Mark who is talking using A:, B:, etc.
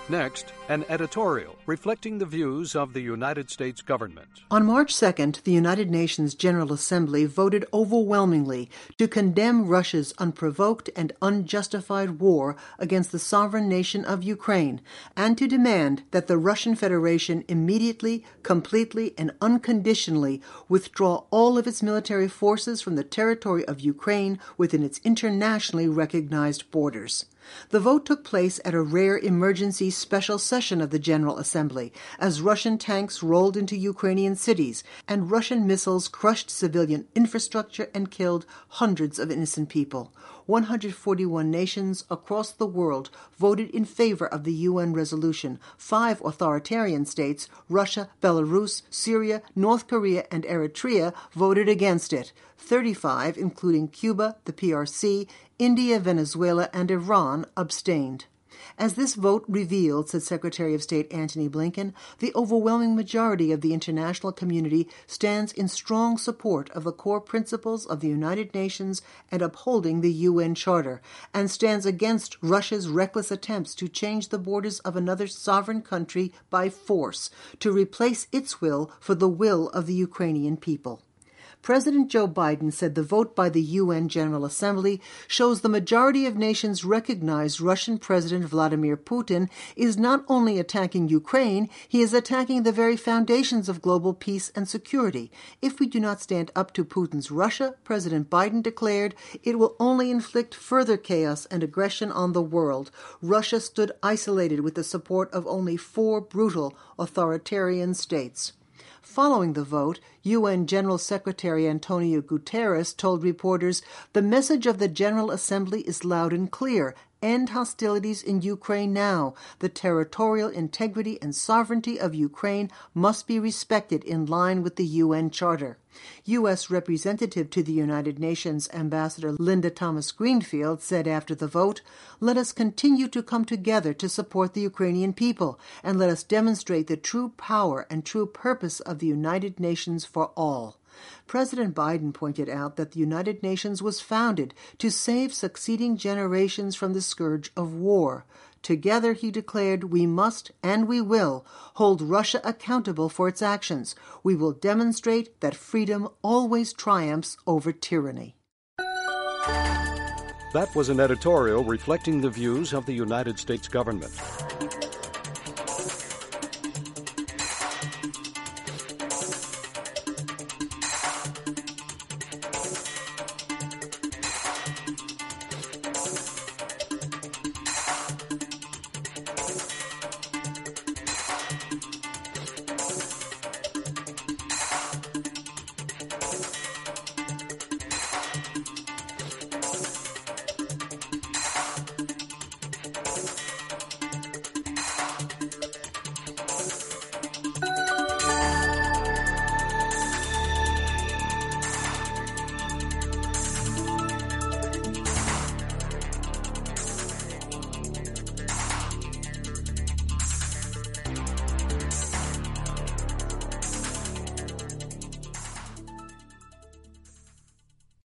A: Next, an editorial reflecting the views of the United States government.
B: On March 2nd, the United Nations General Assembly voted overwhelmingly to condemn Russia's unprovoked and unjustified war against the sovereign nation of Ukraine and to demand that the Russian Federation immediately, completely, and unconditionally withdraw all of its military forces from the territory of Ukraine within its internationally recognized borders. The vote took place at a rare emergency special session of the General Assembly as Russian tanks rolled into Ukrainian cities and Russian missiles crushed civilian infrastructure and killed hundreds of innocent people. 141 nations across the world voted in favor of the UN resolution. 5 authoritarian states, Russia, Belarus, Syria, North Korea, and Eritrea, voted against it. 35, including Cuba, the PRC, India, Venezuela, and Iran, abstained. As this vote revealed, said Secretary of State Antony Blinken, the overwhelming majority of the international community stands in strong support of the core principles of the United Nations and upholding the UN Charter, and stands against Russia's reckless attempts to change the borders of another sovereign country by force, to replace its will for the will of the Ukrainian people. President Joe Biden said the vote by the UN General Assembly shows the majority of nations recognize Russian President Vladimir Putin is not only attacking Ukraine, he is attacking the very foundations of global peace and security. If we do not stand up to Putin's Russia, President Biden declared, it will only inflict further chaos and aggression on the world. Russia stood isolated with the support of only 4 brutal authoritarian states. Following the vote, UN General Secretary Antonio Guterres told reporters, "The message of the General Assembly is loud and clear. End hostilities in Ukraine now. The territorial integrity and sovereignty of Ukraine must be respected in line with the UN Charter." U.S. Representative to the United Nations Ambassador Linda Thomas-Greenfield said after the vote, "Let us continue to come together to support the Ukrainian people, and let us demonstrate the true power and true purpose of the United Nations for all." President Biden pointed out that the United Nations was founded to save succeeding generations from the scourge of war. Together, he declared, we must and we will hold Russia accountable for its actions. We will demonstrate that freedom always triumphs over tyranny.
A: That was an editorial reflecting the views of the United States government.